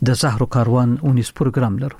د زهرو کاروان اونیس پروګرام لرو.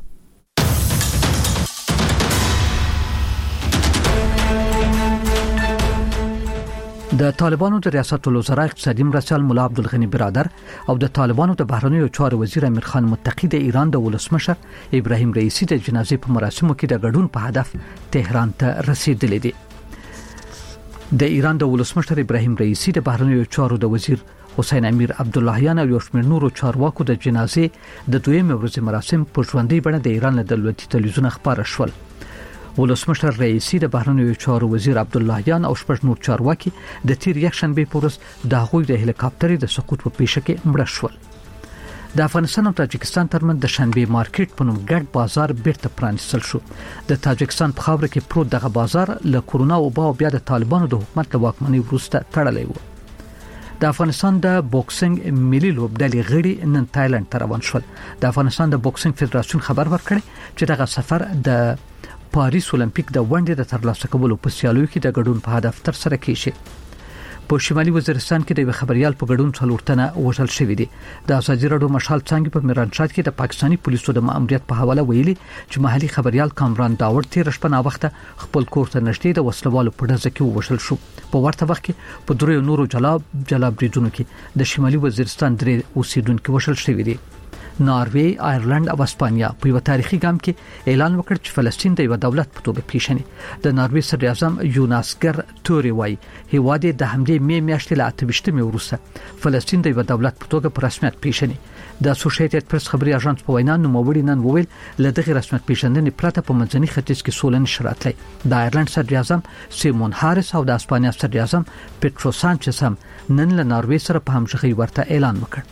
د طالبانو د ریاست الوزرا اقتصادي مرستیال مولا عبدالغنی برادر او د طالبانو د بهرنیو چارو وزیر امیر خان متقی د ایران د ولسمشر ابراهیم رئیسی د جنازې په مراسمو کې د ګډون په هدف تهران ته رسیدلي دي. د ایران د ولسمشر ابراهیم رئیسی د بهرنیو چارو د وزیر حسین امیر عبداللهیان او یو شمېر نورو چارواکو د جنازې د دویمې ورځې مراسم په ژوندۍ بڼه د ایران له دولتي تلویزیون خبر شول. ولسمشر رئیسی د بهرنیو چارو وزیر عبداللهیان او شپږ نور چارواکي د تیر یکشنبه په ورځ د هغوی د هلیکاپټر د سقوط په پیښه کې مړه شول. د افغانستان او تاجکستان ترمنځ د شنبه مارکیټ په نوم ګډ بازار بیرته پرانیستل شو. د تاجکستان په خاوره کې پروت دغه بازار له کورونا او بیا د طالبانو د حکومت له واکمنۍ وروسته تړلی و. د افغانستان د بوکسینګ ملي لوبډلې غړي نن تایلند ته روان شول. د افغانستان د بوکسینګ فدراسیون خبر ورکړی چې دغه سفر د پاریس اولمپیک د ونډې د ترلاسه کولو په سیالیو کې د ګډون په هدف تر سره کیږي. په شمالي وزیرستان کې د خبريال په ګډون څلورتنه وژل شوې دي. د ازادي راډیو مشال څنګه په میرانشاد کې د پاکستاني پولیسو د ماموریت په حواله ویلي چې محلي خبريال کامران داوود تیر شپه نا وخت خپل کور ته نشټي د وسلوالو په ډزه کې وژل شو. په ورته وخت کې په درې نورو جلا بریدونو کې د شمالي وزیرستان درې اوسیدونکو وژل شوې دي. ناروی، آیرلند او اسپانیا په یو تاریخي ګام کې اعلان وکړ چې فلسطین د یو دولت په توګه پیژني. د ناروی صدر اعظم یوناسګر توري وایي هیواد د حملې میاشتې له 28 وروسته فلسطین د یو دولت په توګه په رسمیت پیژني. د اسوسییټډ پریس خبري اژانس په وینا نوموړي نن وویل له دغه رسمیت پیژندنې پرته په منځني ختیځ کې سوله نشي راتلی. د آیرلند صدر اعظم سیمون هاریس او د اسپانیا صدر اعظم پیټرو سانچز هم نن له ناروی سره په همغږي ورته اعلان وکړ.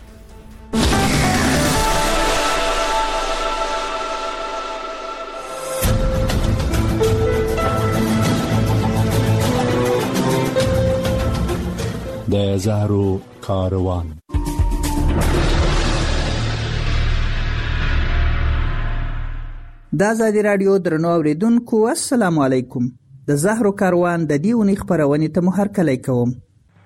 د زهرو کاروان. د ازادي راډیو درنو اوریدونکو السلام علیکم. د زهرو کاروان د دې اونۍ خبرونه ته هرکلی کوم.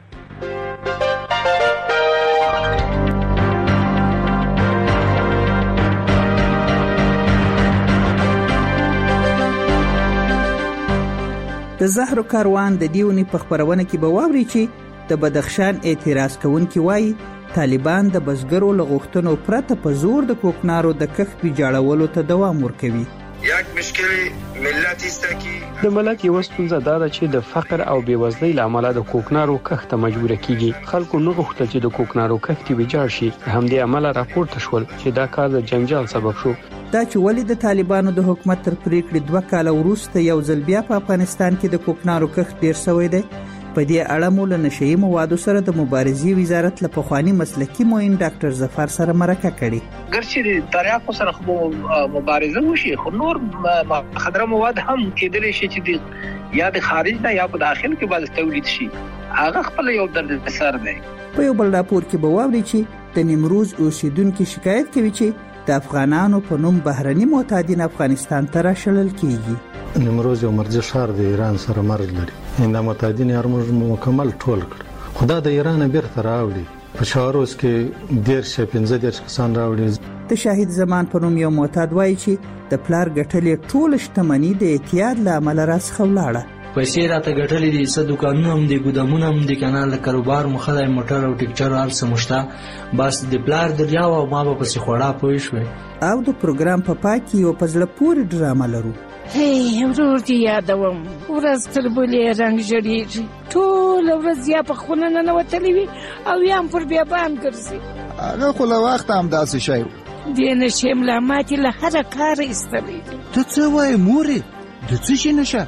د زهرو کاروان د دې اونۍ په خبرونه کې به واوري چې د بدخشان اعتراض کوونکي وایي طالبان د بزګرو لغښتنو پرته په زور د کوکنارو د کښت ویجاړولو ته دوام ورکوي. یک مشکل ملت است که د ملت یو ستونزه دا ده چې د فقر او بیوزلۍ له امله د کوکنارو کښت ته مجبور کیږي. خلکو نه غوښتل چې د کوکنارو کښت ویجاړ شي. همدې امله راپورته شول چې دا کار د جنجال سبب شو. دا چې ولې د طالبانو د حکومت تر پریکړې 2 کال وروسته یو ځل بیا په افغانستان کې د کوکنارو کښت ډیر شوی دی. په دې اړه مو له نشئی موادو سره د مبارزې وزارت له پخوانی مسلکي معین ډاکټر ظفر سره مرکه کړې. ګرچې تریاکو سره خو مبارزه وشي خو نور خطر مواد هم کېدلی شي چې یا د خارج نه یا په داخل کې باز تولید شي. هغه خپل یو درد سر دی. په یو بل راپور کې به واوري چې د نیمروز اوسیدونکو شکایت کوي چې د افغانانو په نوم بهرني معتادین افغانستان ته راشلل کیږي. نیمروز یو مرزي ښار د ایران سره مرز لري. دا معتادین یې مکمل ټول کړ. خدا د ایران بیرته راوړي. په شاروس کې 15 کسان راوړي. د شاهد زمان په نوم یو معتاد وایي چې د پلار ګټلې ټول شتمنۍ د اعتیاد له امله راڅخه ولاړه. پیسې راته ګټلې دي، څه دوکانونه هم دي، ګودامونه هم دي، کنال د کاروبار مخه موټر او ټیکچر هر څه مشته. بس د پلار دریاو او ما په څه خوړه پوي شو. او د پروګرام په پای کې یو پزله پوری ډرامه لرو. هی ورور دی یادوم ورځ تر بلې رنگ جوړیږي ټول ورځ یا په خونه نه وتلی وي او یا پر بیابان ګرځي. هغه خو له وخت هم داسې شی دې نشي ملامت له هر کار ایستلی. ته څه وایې مورې؟ د څه شي نشه؟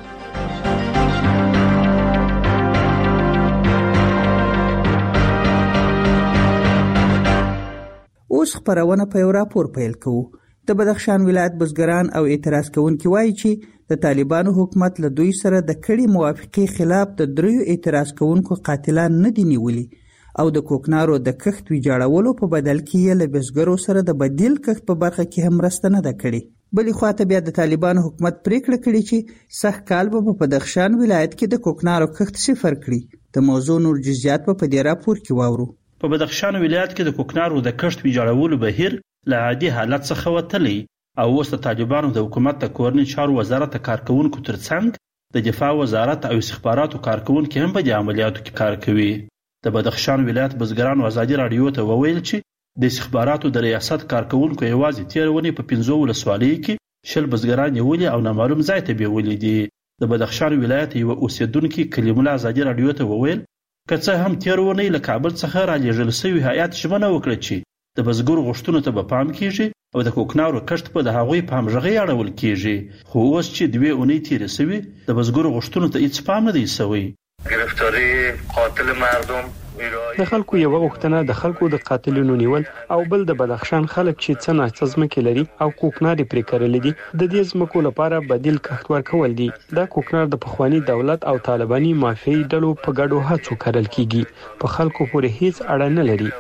اوس خبرونه په یو راپور پیل کوو. د بدخشان ولایت بزګران او اعتراض کوونکي وایي چې د طالبانو حکومت له دوی سره د کړي موافقې خلاف د دریو اعتراض کوونکو قاتلان نه دي نیولي او د کوکنارو د کښت ویجاړولو په بدل کې یې له بزګرو سره د بدیل کښت په برخه کې هم مرسته نه ده کړې. بلې خواته بیا د طالبانو حکومت پریکړه کړې چې سږ کال به په بدخشان ولایت کې د کوکنارو کښت صفر کړي. د موضوع نور جزئیات په دې راپور کې واورو. په بدخشان ولایت کې د کوکنارو د کښت ویجاړولو بهیر له عادي حالت څخه وتلی او اوس د طالبانو د حکومت د کورنۍ چارو وزارت کارکونکو ترڅنګ د دفاع وزارت او استخباراتو کارکونکو هم په دې عملیاتو کې کار کوي. د بدخشان ولایت بزګرانو ازادي رادیو ته وویل چې د استخباراتو د ریاست کارکونکو یوازې تیرونی په 15 ولسوالیو کې 10 بزګران نیولي او نامعلوم ځای ته بیولي دي. د بدخشان ولایت یو اوسیدونکو کلیم الله ازادي رادیو ته وویل که څه هم تیرونی له کابل څخه را لېږل شوی هیئات ژمنه وکړه چې د بزګرو غوښتنو ته به پام کیږي او د کوکنارو کښت په د هغوی په همغږۍ اړول کیږي. خو اوس چې 2 اونۍ تیرې شوې د بزګرو غوښتنو ته هیڅ پام نه دی شوی. گرفتاری قاتل مردم د خلکو یو غوښتنه د خلکو د قاتلونو نیول او بل د بدخشان خلک چې څنګه ځمکې لري او کوکناري پرې کړل دي د دې ځمکو لپاره بدیل کښت ورکول دي. دا کوکنار د پخوانی دولت او طالباني مافیایي ډلو په ګډو هڅو کړل کیږي. په خلکو پورې هیڅ اړه نه لري.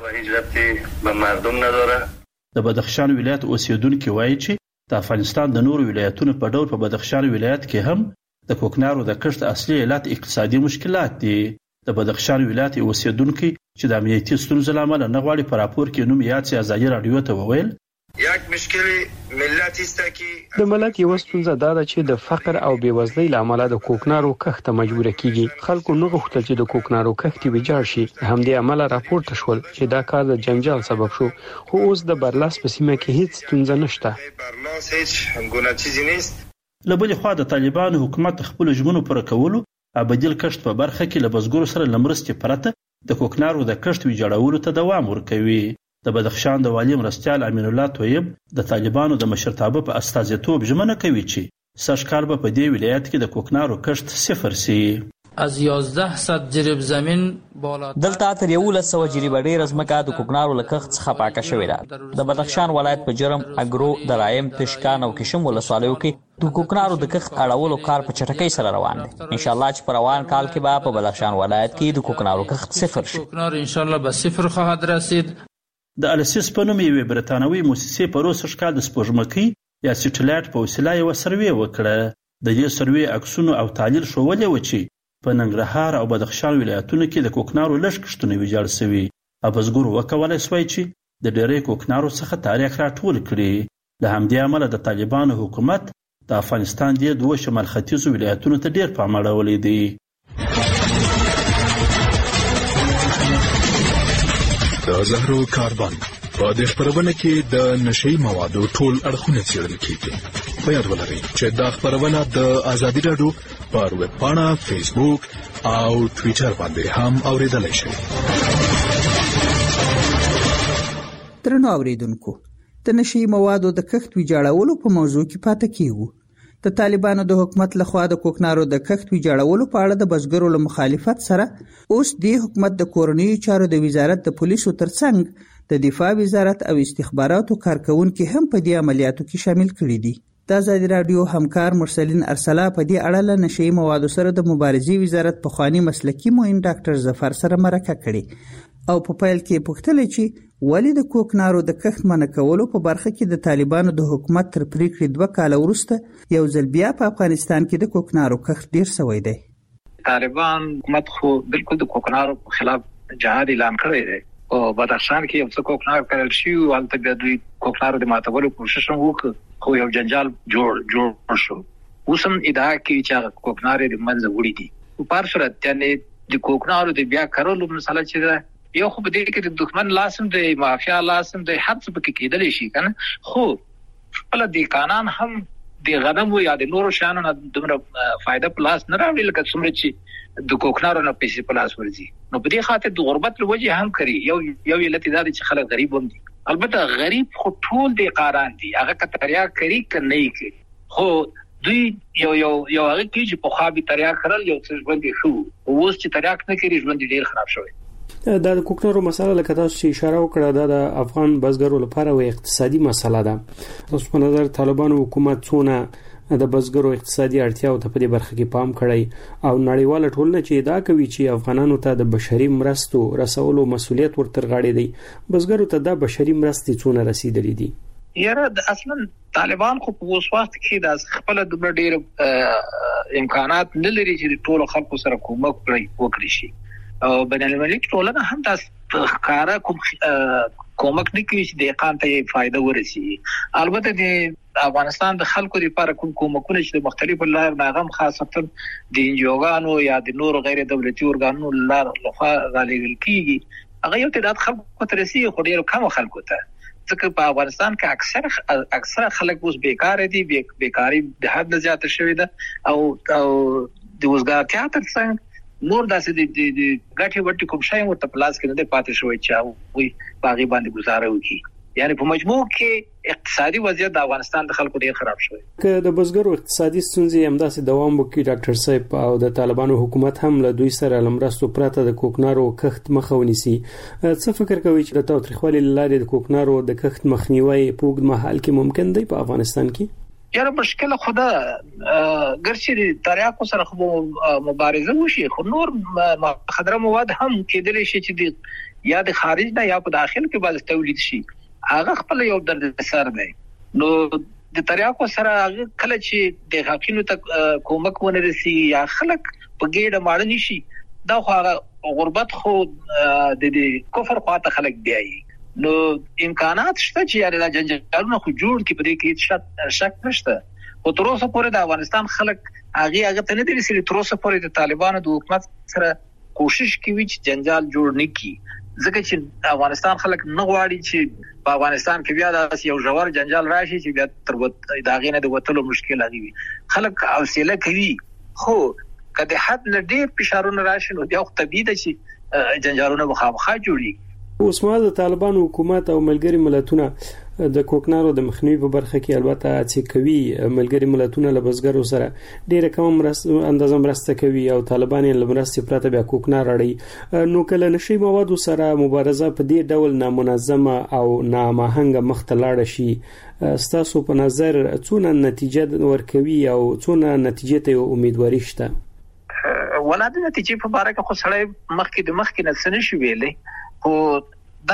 به مردم نداره. د بدخشان ولایت اوسیدونکو وایي چې د افغانستان د نورو ولایتونو په ډول په بدخشان ولایت کې هم د کوکنارو د کښت اصلي علت اقتصادي مشکلات دي. د بدخشان ولایت اوسیدونکو چې د امنیتي ستونزو لامل نه غواړي په راپور کې نوم یاد سي ازادي رادیو ته وویل یک مشکل ملت است که د ملت یو ستونزه دا ده چې د فقر او بیوزلۍ لامل د کوکنارو کښت ته مجبور کیږي. خلکو نه غوښتل چې د کوکنارو کښت ویجاړ شي. همدې عمل راپورته شول چې دا کار د جنجال سبب شو. خو اوس د برلاس په سیمه کې هیڅ ستونزه نشته. برلاس هیڅ ګونه چیزی نیست. لبل خو د طالبانو حکومت خپل ژمنو پر کولو ابدیل کښت په برخه کې له بزګرو سره لمرستې پرته د کوکنارو د کښت ویجاړولو ته دوام ورکوي. د بدخشان د والی مرستیال امین الله طیب د طالبانو د مشرتابه په استازیتوب ژمنه کوي چې سږ کال به په دې ولایت کې د کوکنارو کښت صفر سي. از 1100 جریب زمین بالا دلته تر 1100 جریب ډیر ځمکه د کوکنارو له کښت څخه پاکه شوې ده. د بدخشان ولایت په جرم اګرو درایم تشکان او کشم ولسوالیو کې د کوکنارو د کښت اړولو کار په چټکۍ سره روان دی. ان شاء الله چې په روان کال کې به په بدخشان ولایت کې د کوکنارو کښت صفر شي. کوکنار ان شاء الله به صفر خواهد رسید. د السیس په نوم یوې برتانوي موسسې په روس ښکار د سپوږمکۍ یا سټلایټ په وسیله یو سروې وکړه. د دې سروې عکسونو او تحلیل ښودلي و چې په ننګرهار او بدخشان ولایتونو کې د کوکنارو لږ کښتونه ویجاړ شوي. بزګرو وکولای شوی چې د ډېرې کوکنارو څخه تاریخ راټول کړي. له همدې امله د طالبانو حکومت د افغانستان د 2 شمال ختیځو ولایتونو ته ډېر پام اړولی دی. د زهرو کاربن په دې خبرونه کې د نشئی موادو ټول اړخونه څېړل کیږي. په یاد ولرئ چې دا خبرونه د ازادي رادیو پر ویب پاڼه، فیسبوک او ټویټر باندې هم اوریدلای شئ. درنو اوریدونکو، د نشئی موادو د کښت ویجاړولو په موضوع کې پاتې کیږو. د طالبانو د حکومت لخوا د کوکنارو د کښت ویجاړولو په اړه د بزګرو له مخالفت سره اوس د حکومت د کورنیو چارو د وزارت د پولیسو ترڅنګ د دفاع وزارت او استخباراتو کارکونکو هم په دې عملیاتو کې شامل کړي دي. د ازادي رادیو همکار مرسلین ارسلا په دې اړه له نشئی موادو سره د مبارزې وزارت پخوانی مسلکی معین ډاکټر ظفر سره مرکه کړې او په پیل کې پوښتنه چې ولې د کوکنارو د کښت منع کولو په برخه کې د طالبانو د حکومت تر پریکړې 2 کال وروسته یو ځل بیا په افغانستان کې د کوکنارو کښت ډیر شوی دی. طالبان حکومت خو بالکل د کوکنارو په خلاف جهاد اعلان کړی دی او بدخشان کې یو څه کوکنار کړل شي او هلته بیا دوی کوکنارو د ماتولو کوشش وکړ خو یو جنجال جوړ شو. اوس هم ادعا کوي چې کوکنار د منځ وړي دي. په هر صورت یعنی د کوکنارو د بیا کارولو مسله چې ده یو خو به دې کې د دښمن لازم دی، مافیا لازم دی، هر څه پکې کېدلی شي کنه. خو خپل د قانون هم د غنمو یا د نورو شانو نه دومره فائدہ پلاس نه راوړي لکه څومره چې د کوکنارو نه پیسې پلاس ورځي. نو په دې خاطر د غربت لوجه هم کوي. یو علت دا دی چې خلک غریب هم دي. البته غریب خو ټول دی قاران دي، هغه کتریا کوي که نه کوي. خو دوی یو هغه کې چې په خابي تریا کړل یو څه ژوند شو، اوس چې تریا نه کوي ژوند ډیر خراب شوی. دا د کوکنارو مسله لکه تاسو چې اشاره وکړه دا د افغان بزګرو لپاره و اقتصادي مسله ده. تاسو په نظر طالبانو حکومت څونه د بزګرو اقتصادي اړتیاو ته په دې برخه کې پام کړی او نړیواله ټولنه چې دا کوي چې افغانانو ته د بشري مرستو رسولو مسؤلیت ورتر غاړي دی، بزګرو ته د بشري مرستې څونه رسیدلې دي؟ یاره اصلا طالبان خو په اوس وخت کې د خپل د ډېر امکانات نه لري چې ټول خلکو سره کومک وکړي شي. او بین المللي ټولنه هم تاسو ښکارا کومک نه کوي چې د اقامت ته فائدہ ورسي. البته د افغانستان د خلکو لپاره کومکونه چې د مختلفو لارو ناغم خاصتا د انجوګانو یا د نور غیر دولتي ارګانونو لخوا غالي کیږي هغه یو تعداد خلکو ته رسیدي خو ډیر کم خلکو ته. ځکه په افغانستان کې اکثر خلک اوس بیکار دي، بیکاری د حد نه زیاته شوې ده او د وزګارتیا ترڅنګ نور داسې د غټي وټي کوم شی ورته پلاس کې نه پاتې شوی چې وي باغی باندې گزاره وکړي. یعنی په مجموع کې اقتصادي وضعیت د افغانستان د خلکو ډیر خراب شوی. که د بزګرو اقتصادي ستونزې همداسې دوام وکړي ډاکټر صاحب او د طالبانو حکومت هم له دوی سره لمرستو پراته د کوکنارو کښت مخه ونیسي، څه فکر کوي چې د تاوتریخوالي لارې د کوکنارو د کښت مخنیوي په اوږد مهال کې ممکن دی په افغانستان کې؟ یاره مشکل خدا ګرچې د تریاکو سره خو مبارزه وشي خو نور مخدره مواد هم کېدلی شي چې یا د خارج نه یا په داخل کې باز تولید شي. هغه خپل یو درد سر دی. نو د تریاکو سره هغه کله چې د حقینو ته کومک ونه رسي یا خلک په ګډه ماړه نشي دا خو غربت خو د کفر خواته خلک دی. نو امکانات شته چې یاره د جنجالونو خو جوړ کی په دې کې شک نشته. او تر اوسه پورې د افغانستان خلک هغه ته نه دي رسېدلي. تر اوسه پورې د طالبانو د حکومت سره کوشش کوي چې جنجال جوړ نه کړي، ځکه چې افغانستان خلک نه غواړي چې په افغانستان کې بیا د یو ژور جنجال راشي چې بیا تر داغې نه د وتلو مشکل راغی. خلک حوصله کوي خو کله حد نه ډېر فشارونه راشي نو بیا خو طبيعي ده چې جنجالونه مخامخ جوړي. اوس مهال د طالبانو حکومت او ملګری ملتونه د کوکنارو د مخنیوي په برخه کې البته هڅې کوي. ملګری ملتونه له بزګرو سره ډېره کم اندازه مرسته کوي او طالبان یې له مرستې پرته بیا کوکنار اړوي. نو کله نشي موادو سره مبارزه په دې ډول نامنظمه او نامهنګه مخته لاړه شي، ستاسو په نظر څونه نتیجه ورکوي او څونه نتیجه ته امیدواري شته؟ ولادت نتیجې په اړه خو سړی مخکې نه څه نشي ویلي خو دا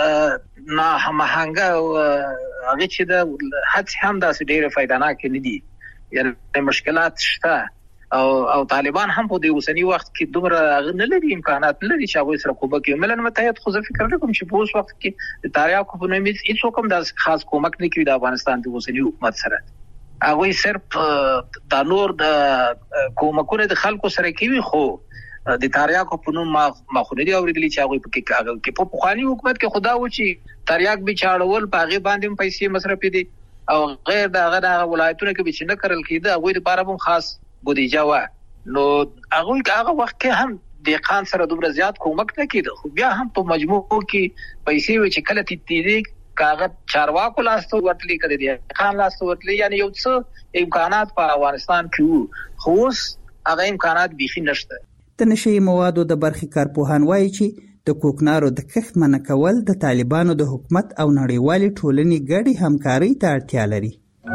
نه هماهنګه هغه چې د هڅې هم داسې ډېره فایدهناک نه دي. یعنی مشکلات شته او طالبان هم په دې اوسنی وخت کې دومره نه لري امکانات نه لري چې هغه سره کومک کوي. ملل متحد خو زه فکر کوم چې په اوس وخت کې د تریاکو په نوم هیڅ کوم د خاص کومک نه کوي د افغانستان د اوسنی حکومت سره. هغه صرف د نور د کومکونه د خلکو سره کوي خو د تریاکو په نوم ما خو لري اوریدلی چې هغه کې په خواني حکومت کې خدا و چې تریاک به چاړول په هغه باندې پیسې مصرف دي او غیر دغه ولایتونو کې چې نه کړل کېده هغه لپاره هم خاص بودیجه و. نو هغه وخت کې هم د قان سره دومره زیات کومک نه کېده خو بیا هم په مجموع کې پیسې و چې کله تیریږي کاغذ چارواکو لاسته ورتلی کړي دي قان لاسته ورتلی یعنی یو څه امکانات په افغانستان کې خو هغه امکانات بيخي نشته. د نشي موادو د برخې کارپوهان وایي چې د کوکنارو د کښت منع کول د طالبانو د حکومت او نړیوالې ټولنې ګډې همکارۍ ته اړتیا لري.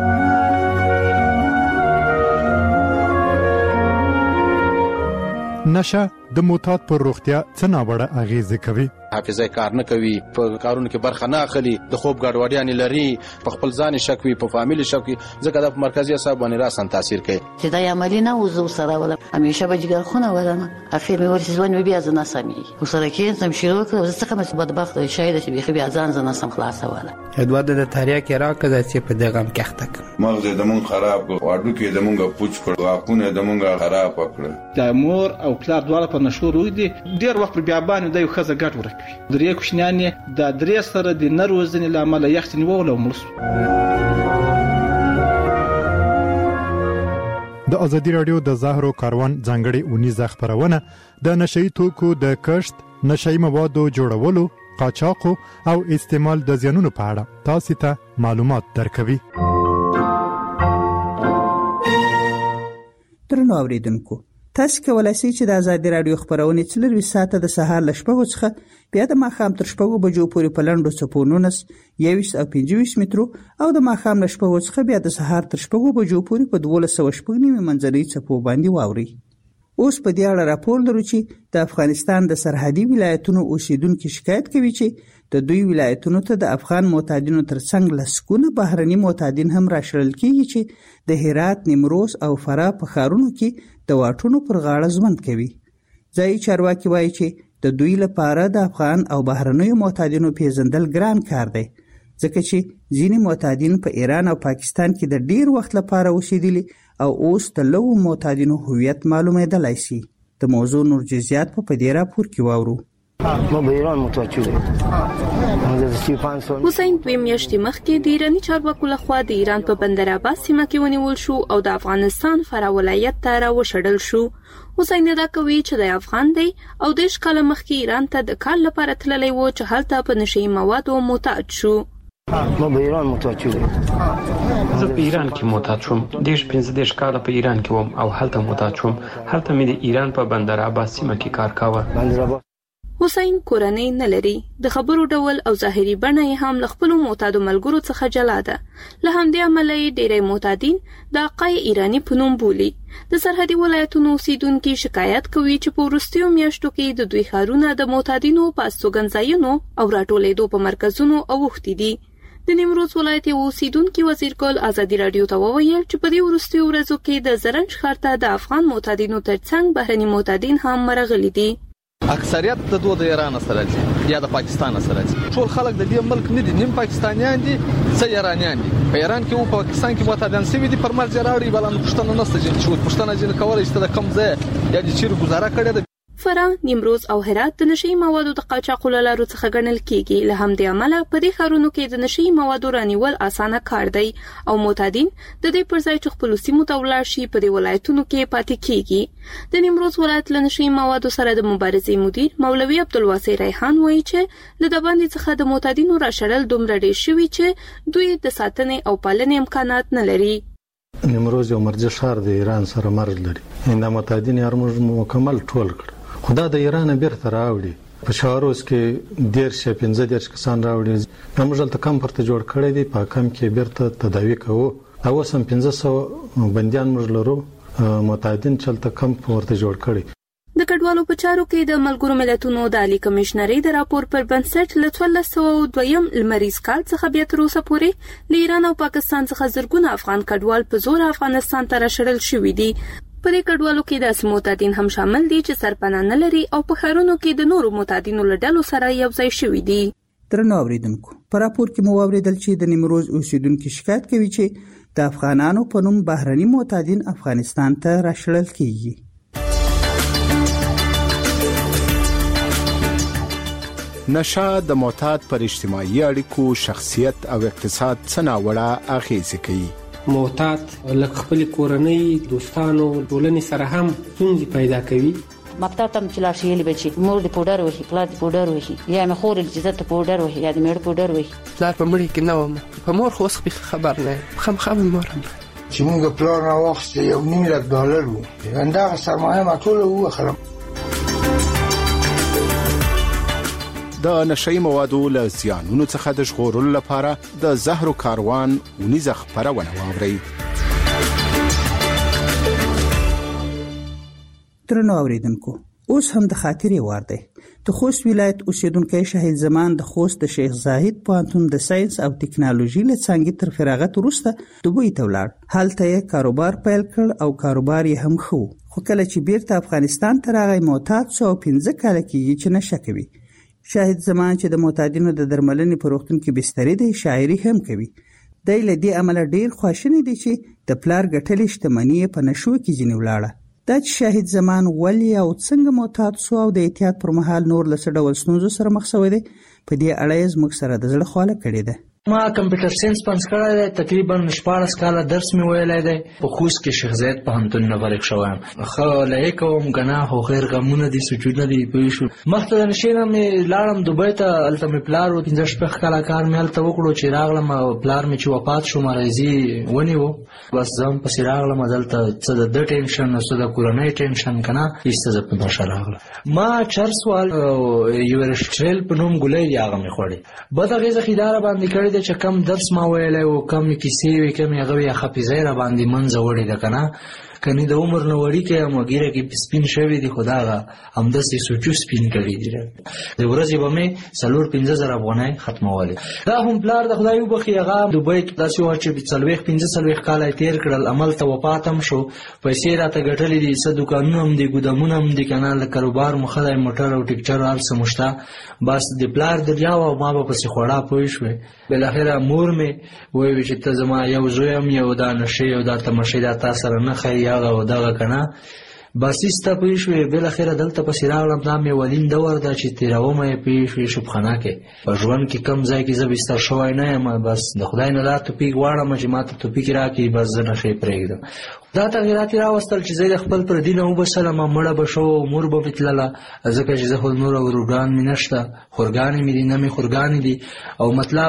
نشه د معتاد پر روغتیا څه ناوړه اغیزه کوي. حافظه کار نه کوي، په کارونو کې برخه نه اخلي، د خوب ګډوډیان لري، په خپل ځان شک وي، په فامیل شک وي، ځکه د مرکزی اعصاب باندې راسن تاثیر کوي. چې دا عملی نه وزو سره ولا همیشه به جګر خونه ولنه اخر مې ورته ځوان بیا ځنه سمي وسره کې سم شروع کړو زه څنګه مې بدبخت شاید چې بیا ځان ځنه سم خلاصه ولا ادوار د تاریخ کې راکړه چې په دغه کښتک مغز د مون خراب واډو کې د مونږه پوچ کړو واکونه د مونږه خراب کړو. د مور او پلار دواړه په نشور وې دي ډیر وخت بیا باندې د یو خزه ګټ ورکوي. درې کوشنیان د درې سره د نروزنې لامل یخت نیول او مرسو. د ازادي رادیو د زهرو کاروان ځانګړي اونیزه خبرونه د نشئی توکو د کښت، نشئی موادو جوړولو، قاچاق او استعمال د زیانونو په اړه تاسو ته معلومات درکوي. درنو اوریدونکو، تاسو کولای شئ چې د ازادي رادیو خبرونه 24 ساعته د سهار ل 8 څخه بیا د ماښام تر 8 بجو پورې په لنډو څپونو 21 او 25 مترو او د ماښام ل 8 څخه بیا د سهار تر 8 بجو پورې په 1290 منځري څپو باندې واوري. اوس په دې اړه راپور لرو چې د افغانستان د سرحدي ولایتونو اوسیدونکو شکایت کوي چې د دوی ولایتونو ته د افغان معتادینو ترڅنګ لسکونه بهرني معتادین هم راشړل کیږي چې د هرات، نیمروز او فراه په ښارونو کې د واټونو پر غاړه ژوند کوي. ځایي چارواکي وایي چې د دوی لپاره د افغان او بهرنیو معتادینو پیژندل ګران کار دی، ځکه چې ځینې معتادین په ایران او پاکستان کې د ډیر وخت لپاره اوسېدلي او اوس د لوو معتادینو هویت معلومېدلی شي. د موضوع نور جزئیات په دې راپور کې واورو. ما به ایران متوجه وم. حسین 2 میاشتې مخکې د ایرانی چارواکو لخوا د ایران په بندر عباس سیمه کې ونیول شو او د افغانستان فرا ولایت ته راوشړل شو. حسین دا کوي چې د افغان دی او د ښکاله مخکې ایران ته د کار لپاره تللی و چې هلته په نشئی موادو معتاد شو. ما به ایران متوجه وم. زه په ایران کې معتاد شوم. 15 کاله په ایران کې وم او هلته معتاد شوم. هلته مې د ایران په بندر عباس سیمه کې کار کاوه. حسین کورنۍ نه لري. د خبرو ډول او ظاهري بڼه یې هم له خپلو معتادو ملګرو څخه جلا ده. له همدې امله یې ډېری معتادین د عقای ایراني په نوم بولي. د سرحدي ولایتونو اوسیدونکي شکایت کوي چې په وروستیو میاشتو کې د دوی ښارونه د معتادینو په استوګنځایونو او راټولېدو په مرکزونو اوښتي دي. د نیمروز ولایت یو اوسیدونکي وزیر ګل ازادي راډیو ته وویل چې په دې وروستیو ورځو کې د زرنج ښار ته د افغان معتادینو ترڅنګ بهرني معتادین هم ورغلي دي. اکثریت د دوه د ایران سره دي یا د پاکستان سره دي. ټول خلک د دې ملک نه دي، نیم پاکستانیان دي، څه ایرانیان دي. په ایران کې او پاکستان کې معتادان سوي دي، پر مرز راوړي بلان پښتنه نسته چې پښتنه جن کولای شي د کم ځای یا د چیر گزاره کړي. فراه، نیمروز او هرات د نشئی موادو د قاچاقو له لارو څخه ګڼل کیږي. له همدې امله په دې ښارونو کې د نشئی موادو رانیول اسانه کار دی او معتادین د دې پر ځای چې خپلو سیمو ته ولاړ شي په دې ولایتونو کې پاتې کیږي. د نیمروز ولایت له نشئی موادو سره د مبارزې مدیر مولوي عبدالواسع ریحان وایي چې له د باندې څخه د معتادینو راشړل دومره ډېر شوي چې دوی د ساتنې او پالنې امکانات نه لري. نیمروز یو مرکزي ښار د ایران سره مرز لري. دا معتادین یې موږ مکمل ټول کړ. خدا د ایران بیرته راوړي. په شاروس کې 15 کسان راوړي. موږ دلته کم پرته جوړ کړی دی. په کم کې بیرته تداوی کوو. او سم 1500 بنديان موږ لرو. معتادین چلته کم پرته جوړ کړی. د کډوالو په چارو کې د ملګرو ملتونو د عالی کمشنرۍ د راپور پر بنسټ له 1202 لمریز کال څخه بیا تر اوسه پورې له ایران او پاکستان څخه زرګونه افغان کډوال په زور افغانستان ته راشړل شوي دي. په دې کډوالو کې داسې معتادین هم شامل دي چې سرپناه نه لري او په ښارونو کې د نورو معتادینو له ډلو سره یو ځای شوي دي. درنو اوریدونکو، په راپور کې مو واوریدل چې د نیمروز اوسیدونکي شکایت کوي چې د افغانانو په نوم بهرني معتادین افغانستان ته راشړل کیږي. نشه د معتاد پر اجتماعي اړیکو، شخصیت او اقتصاد څه ناوړه اغیزې کوي. معتاد لکه خپل کورنۍ، دوستانو، ټولنې سره هم ستونزې پیدا کوي. مکتب ته چې لاړ شي یلی بچي مور دې پوډر وهي، پلار دې پوډر وهي، یا مې خور دې عزت پوډر وهي، یا دې مېړه پوډر وهي. پلار په مړي کې نه وم، په مور خو اوس خبر نه خام مور هم چې موږ پلار نه واخیست $1,000,000 وو. همدغه سرمایه ما ټوله ووخلم. د نشئی موادو له زیانونو څخه د ژغورلو لپاره د زهرو کاروان ونیزه خپرونه واورئ. درنو اوریدونکو، اوس هم د خاطرې وار دی. د خوست ولایت اوسیدونکی شهید زمان د خوست د شیخ زاهد پوهنتون د ساينس او ټکنالوژي له څانګې تر فراغت وروسته دوبۍ ته ولاړ. هلته یې کاروبار پیل کړ او کاروبار یې هم ښه. خو کله چې بیرته افغانستان ته راغی معتاد شو او 15 کاله کېږي چې نشه کوي. شاهد زمان چې د معتادینو د درملنې په روغتون کې بستري دی، شاعري هم کوي. دی له دې عمله ډیر خواشینی دی چې د پلار ګټلې شتمني په نشو کې ځینې ولاړه. دا چې شاهد زمان ولې او څنګه معتاد شو او د احتیاط پر مهال نور له څه ډول ستونزو سره مخ شوی دی، په دې اړه یې زموږ سره د زړه خواله کړې ده. ما کمپیوټر ساينس پنځ کړی دی، تقریبا 14 کاله درس مې ویلی دی. په خوست کې شیخ زاید پوهنتون نه فارغ شوی یم. ښه لایق وم، ګناه خو خیر غمونه دي، سوچونه دي، پوه شو. مخته د نشې نه مې لاړم دوبۍ ته. هلته مې پلار و 15 کاله کار مې هلته وکړو. چې راغلم پلار مې چې وفات شو مرضي ونیو، بس زه هم پسې راغلم. دلته څه د ده ټینشن څه د کورنۍ ټینشن که نه ایسته زه په نشه راغلم. ما چرس وال یورشټریل په نوم ګولۍ دي، هغه مې خوړې. بد اغېزه خیداره باندې کړې ده چې کم درس ما ویلی و، کم کیسې وې، کم هغه وې حافظه یې راباندې منځه وړې ده که نه. کني د عمر نه وړي کې مګیره کې سپین شوی دي خداغه همداسې سوچو سپین کړي دي د ورځې به مې 4-5,000 افغانۍ ختمولې. دا هم پلار د خدای وبخي هغه دوبۍ کې داسې و چې 45 کاله تیر کړل عمل ته وفات هم شو پیسې راته ګټلې دي څه دوکانونه هم دي ګودامونه هم دي کنه له کاروبار مخه د موټر او ټیکچر هر څه مشته بس د پلار دریا او ما به پسې خوړه پوه شوې بالاخره مور مې وایي چې ته زما یو زوی یم یو دا نشې او دا تماشې دا تا سره نه ښایي هغه او دغه که نه بس ایسته پوه شوې بالاخره دلته پسې راغلم دا مې ولین دور ده چې تېرومه یې پوه شوې شوبخانه کې په ژوند کې کم ځای کې زه بستر شوی نه یم بس د خدای نه دا توپیک غواړم چې ما ته توپیک راکړي بس زه نښې پرېږدم. دا تغیرات یې راوستل چې زه د خپل پردي نه وبسلم مړه به شو مور به مې تلله ځکه چې زه خو نور ورورګان مې نشته خورګانې مې دي نه مې خورګانې دي او مطلب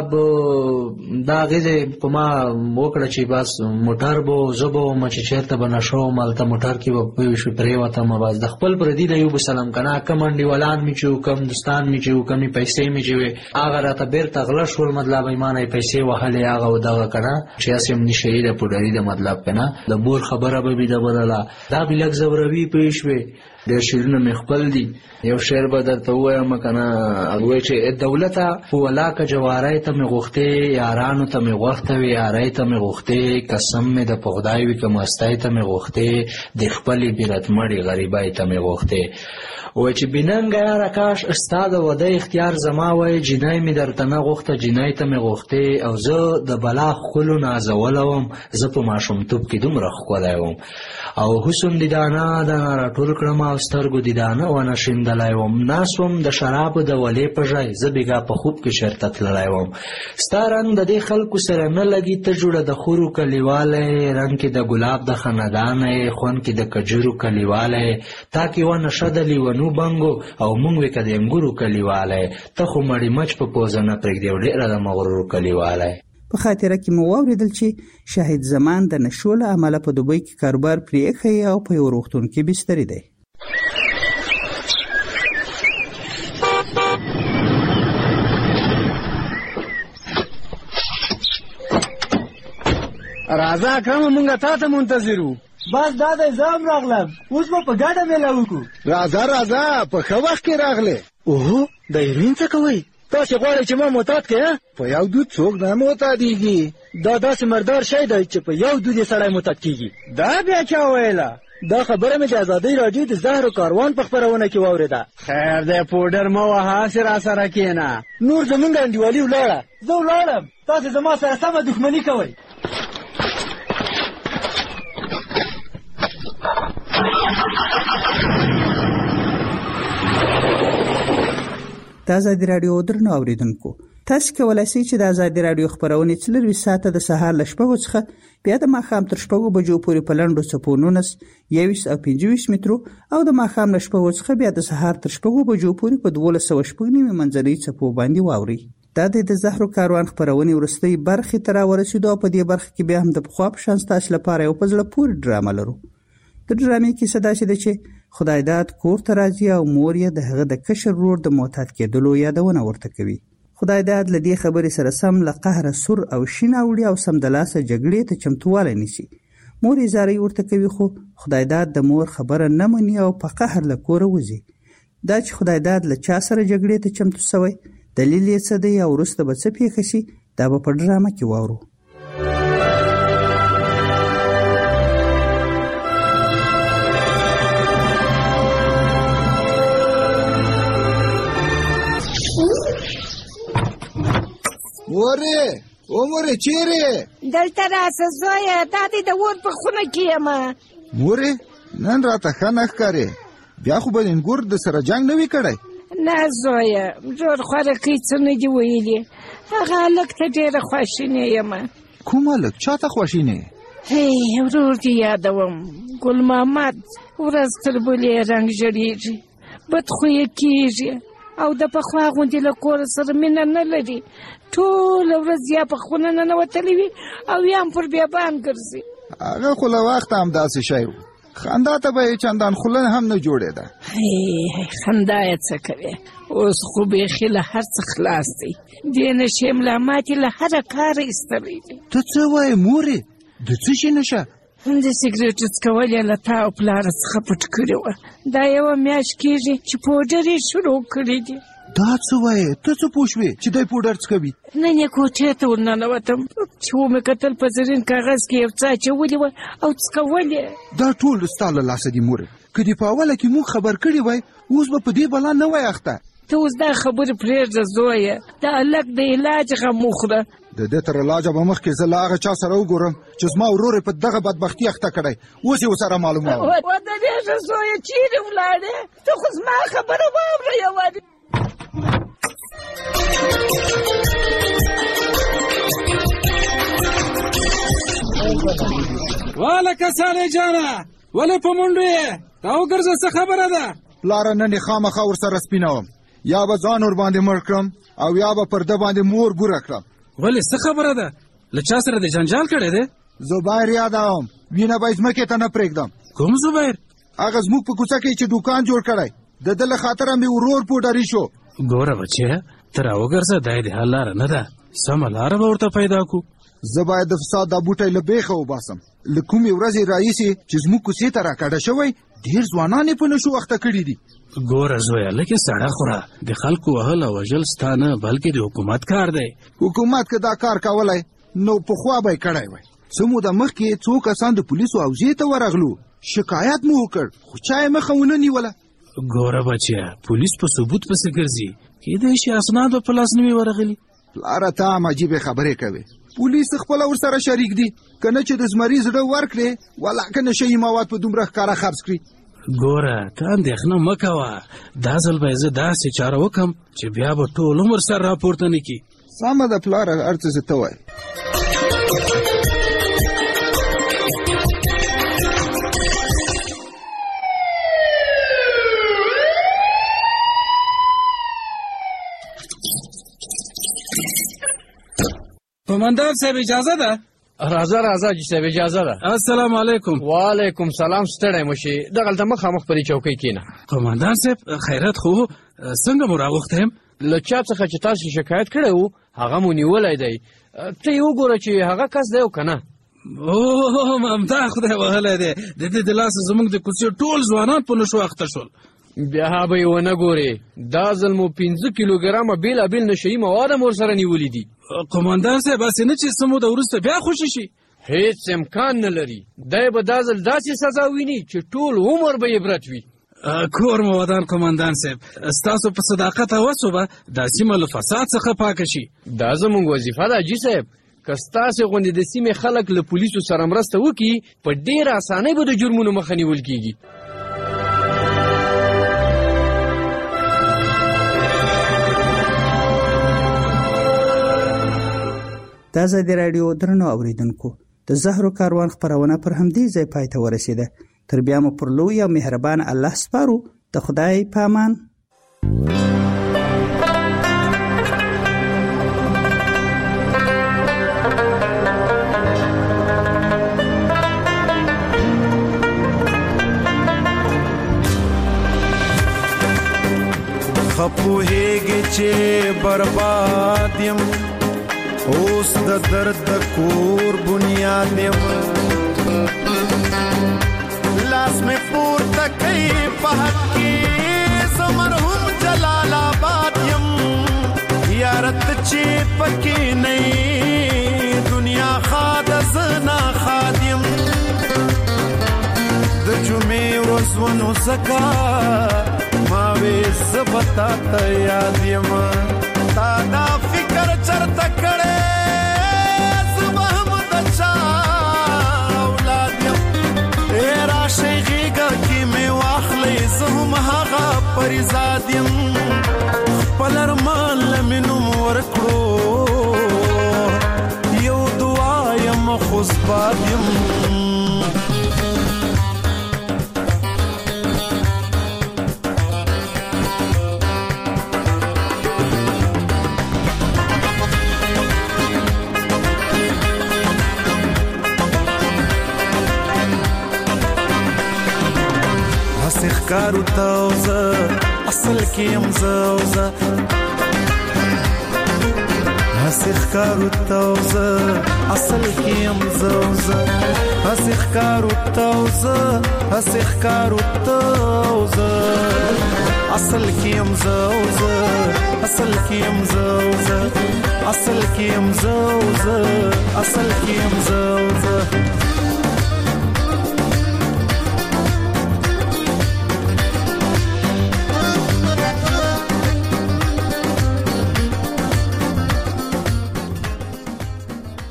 دا اغېزې په ما وکړه چې بس موټر به زه به وم چې چېرته به نشه وم هلته موټر کې به پوه شوې پرېوتم بس د خپل پردي نه یې وبسلم که نه کم انډیوالان مې چې وو کم دوستان مې چې وو کمې پیسې مې چې وې هغه راته بېرته غله شول مطلب ایمانه یې پیسې وهلې هغه او دغه که نه چې هسې هم نشهیي ده پوډري ده مطلب که نه د مور خبره به بي د بدله دا بې لږ زوروي پوه شوې ډېر شعرونه مې خپل دي یو شعر به درته ووایم که نه وایي چې دولته ولاکه جواری ته مې غوښتې یارانو ته مې غوښته وي یاری ته مې غوښتې قسم مې د په خدای وي که مستۍ ته مې غوښتې د خپلې بیرتمړې غریبۍ ته مې غوښتې وایي چې بېننګه یاره کاش ستا د واده اختیار زما وایي جینۍ مې درته نه غوښته جینۍ ته مې غوښتې او زه د بلا ښکلو نازولی وم زه په ماشومتوب کې دومره ښکلی وم او حسن دې دانه دانه راټول کړم او سترګو دې دانه ونه شیندلی وم ناست وم د شرابو د ولې په ژای زه بېګا په خوب کې چېرته تللی وم ستا رنګ د دې خلکو سره نه لګي ته جوړه د خورو کلیوالی رنګ کې د ګلاب د خندانه خوند کې د کجورو کلیوالی تا کې و نشه د لیونو بنګو او مونږ وې که د انګورو کلیوالی ته خو مړی مچ په پوزه نه پرېږدې او ډېره د مغرورو کلیوالی. په خاطره کې مو واورېدل چې شاهد زمان د نشو له امله په دوبۍ کې کاروبار پرې ایښی او په یو روغتون کې بستري دی. راځه اکرمه مونږ تا ته منتظر وو بس دا دی زه هم راغلم اوس به په ګډه میله وکړو. راځه په ښه وخت کې راغلې. اوهو د هیروین څه کوئ تاسې غواړئ چې ما معتاد کړې په یو دود څوک نه معتادېږي دا داسې مردار شی دی چې په یو دود یې سړی معتاد کېږي. دا بیا چا ویله؟ دا خبره مې د ازادۍ راډیو د زهرو کاروان په خپرونه کې واورېده. خیر دی پوډر مه وهه هسې راسره کښېنه نور زمونږ انډیوالي ولاړه زه ولاړم تاسې زما سره سمه دښمني کوئ. د ازادي راډیو درنو اوریدونکو تاسو کولای شئ چې د ازادي راډیو خبرونه 24 ساعته د سهار ل 6 څخه بیا د ماښام تر 6 بجو پورې په لنډو څپو 19 21 او 25 مترو او د ماښام ل 6 څخه بیا د سهار تر 6 بجو پورې په 1290 منځنۍ څپو باندې واوري. دا د زهرو کاروان خبرونه ورستۍ برخه تر ورسېدو په دې برخه کې بیا هم د پخوا په شان تاسو لپاره یو پزله پوری ډرامه لرو. د ډرامې کې صدا شي چې خدای داد کور ته راځي او مور یې د هغه د کشر ورور د معتاد کېدلو یادونه ورته کوي. خدای داد له دې خبرې سره سم له قهره سور او شین اوړي او سم د لاسه جګړې ته چمتوالی نیسي. مور یې زارۍ ورته کوي خو خدای داد د مور خبره نه مني او په قهر له کوره وځي. دا چې خدای داد له چا سره جګړې ته چمتو سوی دلیل یې څه دی او وروسته به څه پیښه شي دا به په ډرامه کې واورو. مورې چیرې دلته راسه زویه دا دې د اور په خونه کې یم. مورې نن راته ښه نه ښکارې بیا خو به انګور د سره جنګ نه وي کړی؟ نه زویه جوړ خوارکۍ څه نه دي ویلي هغه هلک ته ډېره خواشینې یم. کوم هلک چا ته خواشینې؟ ورور دې یادوم ګل محمد ورځ تر بلې رنګ ژړېږي بدخویه کېږي او د پخوا غوندې له کور سره مینه نه لري ټوله ورځ یا په خونه ننوتلی وي او یا هم پر بیابان ګرځي. هغه خو له وخته همداسې شی و خندا ته به یې چندان خوله هم نه جوړېده. خندا یې څه کوې اوس خو بیخي له هر څه خلاص دی دې نشې ملامات یې له هره کاره ایستلی دی. ته څه وایې مورې د څه شي نشه؟ د سګریټ څکول یې له تا او پلاره څخه پټ کړي وه. دا یوه میاشت کېږي چې پوډر یې شروع کړي دي. دا څه وایې؟ ته څه پوه شوې چې دی پوډر څکوي؟ نن یې کوټې ته ورننوتم چې ومې کتل په زرین کاغذ کې یو څه اچولي وه او څکول یې. دا ټول ستا له لاسه دي مورې. که دې په اوله کې موږ خبر کړي وای اوس به په دې بلا نه وای اخته. ته اوس دا خبرې پرېږده زویه. دا هلک د علاج غم وخوره. د دې تر علاجه به مخکې زه له هغه چا سره وګورم چې زما ورور یې په دغه بدبختي اخته کړی. اوس یې ورسره معلوموم. ودرېږه زویه، چیرې ولاړې؟ ته خو زما خبره واوره یوارې. والکه سالې جانه، ولې په منډو یې؟ راوګرځه، څه خبره ده؟ پلاره نن یې خامخا ورسره سپینوم. یا به ځان ورباندې مړ کړم او یا به پر ده باندې مور ګوره کړم. ولې څه خبره ده؟ له چا سره دې جنجال کړی دی؟ زبیر یادوم، وینه به یې ځمکې ته نه پرېږدم. کوم زبیر؟ هغه زموږ په کوڅه کې چې دوکان جوړ کړی، د ده له خاطره مې ورور پوډري شو. ګوره بچیه، ته راوګرځه، دا یې د حل لاره نه ده. سمه لاره به ورته پیدا کړو. زه باید د فساد دا بوټی له بیخه وباسم. له کومې ورځې راهیسې چې زموږ کوڅې ته راکډه شوی، ډېر ځوانان یې په نشو اخته کړي دي. ګوره زویه، لږې سړه خوره. د خلکو وهل او وژل ستا نه بلکې د حکومت کار دی. حکومت که دا کار کولی نو پخوا به یې کړی وی. څه موده مخکې څو کسان د پولیسو حوزې ته ورغلو، شکایت مو وکړ، خو چا یې مخه ونه نیوله. ګوره بچیه، پولیس په ثبوت پسې ګرځي، کیدای شي اسناد په لاس نه وي ورغلي. پلاره ته هم عجیبې خبرې کوې. پولیس خپله ورسره شریک دي، که نه چې د زمري زړه ورکړې ولاکه نشهیي مواد په دومره ښکاره خرڅ کړي. ګوره ته اندېښنه مه کوه، دا ځل به یې زه داسې چاره وکړم چې بیا به ټول عمر سر راپورته نه کړي. سمه ده پلاره، هر څه زه ته وایې. قومندان صاحب اجازه ده؟ راځه راځه جي صاحب، اجازه ده. السلام علیکم. وعلیکم سلام. ستړی مه شې، دغلته مخامخ په دې چوکۍ کښېنه. قومندان صاحب خیرات خو څنګه مو راغوښتی یم؟ له چا څخه چې تاسو شکایت کړی و هغه مو نیولی دی. ته یې وګوره چې هغه کس دی او که نه. اوه ممتا خدای وهلی دی. د دې د لاسه زموږ د کوڅې ټول ځوانان په نشو اخته شول. بیا به یې ونه ګورې، دا ځل مو 5 کیلوګرامه بېلابېل نشهیي مواد هم ورسره نیولي دي. قومندان صاحب هسې نه چې څه موده وروسته بیا خوشي شي؟ هیڅ امکان نه لري. دی به دا ځل داسې سزا ویني چې ټول عمر به یې عبرت وي. کور مو ودان قومندان صاحب، ستاسو په صداقت او هڅو به دا سیمه له فساد څخه پاکه شي. دا زموږ وظیفه ده جي صاحب. که ستاسې غوندې د سیمې خلک له پولیسو سره مرسته وکړي، په ډېره اسانۍ به د جرمونو مخه نیول کېږي. د ازادي راډیو درنو اوریدونکو، د زهرو کاروان خپرونه پر همدې ځای پای ته ورسېده. تر بیا مو پر لوی او مهربان الله سپارو. د خدای په امان. خپوهیږي چې برباد یم، اوس د درد د کور بنیاد یم. لاس مې پورته کوي په حق کې زه مرحوم جلال آباد یم. یارت چې پکې نه یې دنیا ښاد زه ناښاد یم. د جمعې ورځ ونو ځکه ما وې زه به تا ته یاد یم. تا دا فکر چرته کړی زه به هم د چا اولاد یم. ای راشئ غېږه کې مې واخلئ، زه هم هغه پریزاد یم. خپل ارمان له مې نوم ورکړو، یو دعا یم خوزباد یم. کارو تاوزه اصل کې یم زوزه، هسې ښکارو تاوزه اصل کیم زوزه اسخ کارو توزه اسخ کارو توزه اصل کیم زوزه اصل کیم زوزه اصل کیم زوزه اصل کیم زوزه